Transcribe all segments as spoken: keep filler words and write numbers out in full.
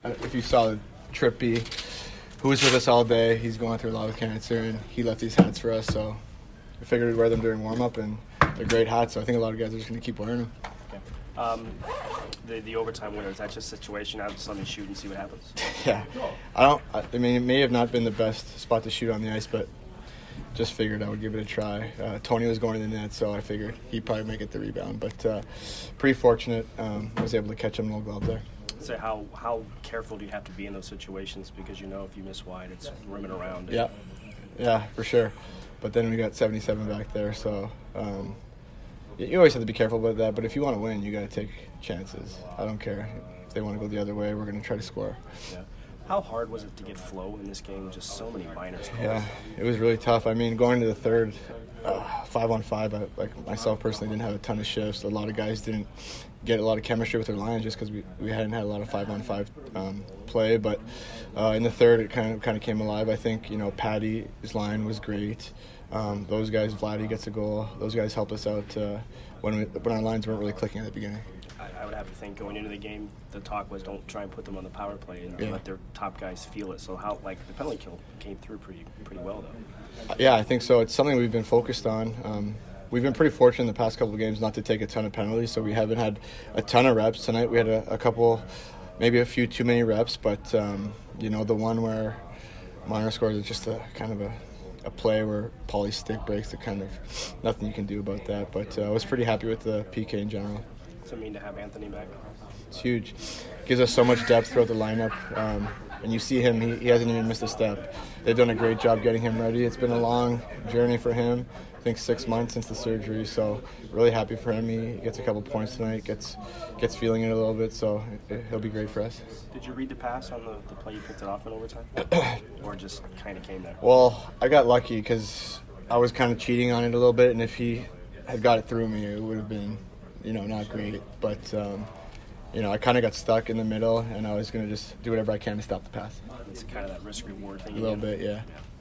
If you saw Trippy, who was with us all day, he's going through a lot of cancer, and he left these hats for us, so I figured we'd wear them during warm-up, and they're great hats, so I think a lot of guys are just going to keep wearing them. Okay. Um, the, the overtime winner, is that just a situation out of something shoot and see what happens? Yeah. I don't, I mean, it may have not been the best spot to shoot on the ice, but just figured I would give it a try. Uh, Tony was going to the net, so I figured he'd probably make it the rebound, but uh, pretty fortunate. Um, I was able to catch him no glove there. So how how careful do you have to be in those situations, because you know if you miss wide, it's rimming around. Yeah, yeah, for sure. But then we got seventy-seven back there, so um, you always have to be careful about that. But if you want to win, you got to take chances. I don't care if they want to go the other way. We're going to try to score. Yeah. How hard was it to get flow in this game? Just so many minors. Yeah, it was really tough. I mean, going to the third, uh, five on five, I, like myself personally didn't have a ton of shifts. A lot of guys didn't get a lot of chemistry with their lines just because we, we hadn't had a lot of five on five um, play. But uh, in the third, it kind of kind of came alive. I think you know Patty's line was great. Um, those guys, Vladdy gets a goal. Those guys helped us out uh, when we, when our lines weren't really clicking at the beginning. I would have to think going into the game, the talk was don't try and put them on the power play and yeah. let their top guys feel it. So how, like, the penalty kill came through pretty pretty well, though. Yeah, I think so. It's something we've been focused on. Um, we've been pretty fortunate in the past couple of games not to take a ton of penalties, so we haven't had a ton of reps. Tonight we had a, a couple, maybe a few too many reps, but, um, you know, the one where Marner scores is just a kind of a, a play where Paulie's stick breaks. It kind of, nothing you can do about that. But uh, I was pretty happy with the P K in general. What's it mean to have Anthony back? It's huge. Gives us so much depth throughout the lineup. Um, and you see him, he, he hasn't even missed a step. They've done a great job getting him ready. It's been a long journey for him. I think six months since the surgery, so really happy for him. He gets a couple points tonight, gets gets feeling it a little bit, so it, he'll be great for us. Did you read the pass on the, the play you picked it off in overtime? Or just kind of came there? Well, I got lucky because I was kind of cheating on it a little bit, and if he had got it through me, it would have been, you know, not great. But, um, you know, I kind of got stuck in the middle, and I was going to just do whatever I can to stop the pass. It's kind of that risk-reward thing. A little bit, yeah.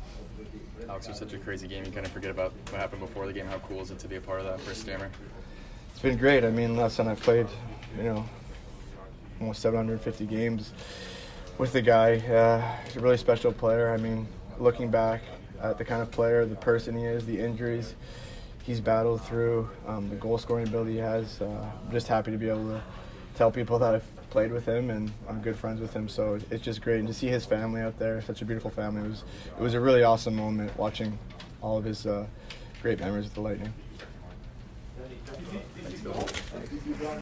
yeah. Alex, it was such a crazy game. You kind of forget about what happened before the game. How cool is it to be a part of that first Stammer? It's been great. I mean, last time I played, you know, almost seven hundred fifty games with the guy. Uh, he's a really special player. I mean, looking back at the kind of player, the person he is, the injuries he's battled through, um, the goal-scoring ability he has, uh, I'm just happy to be able to tell people that I've played with him and I'm good friends with him, so it's just great. And to see his family out there, such a beautiful family, it was it was a really awesome moment watching all of his uh, great memories with the Lightning. Thanks, Bill.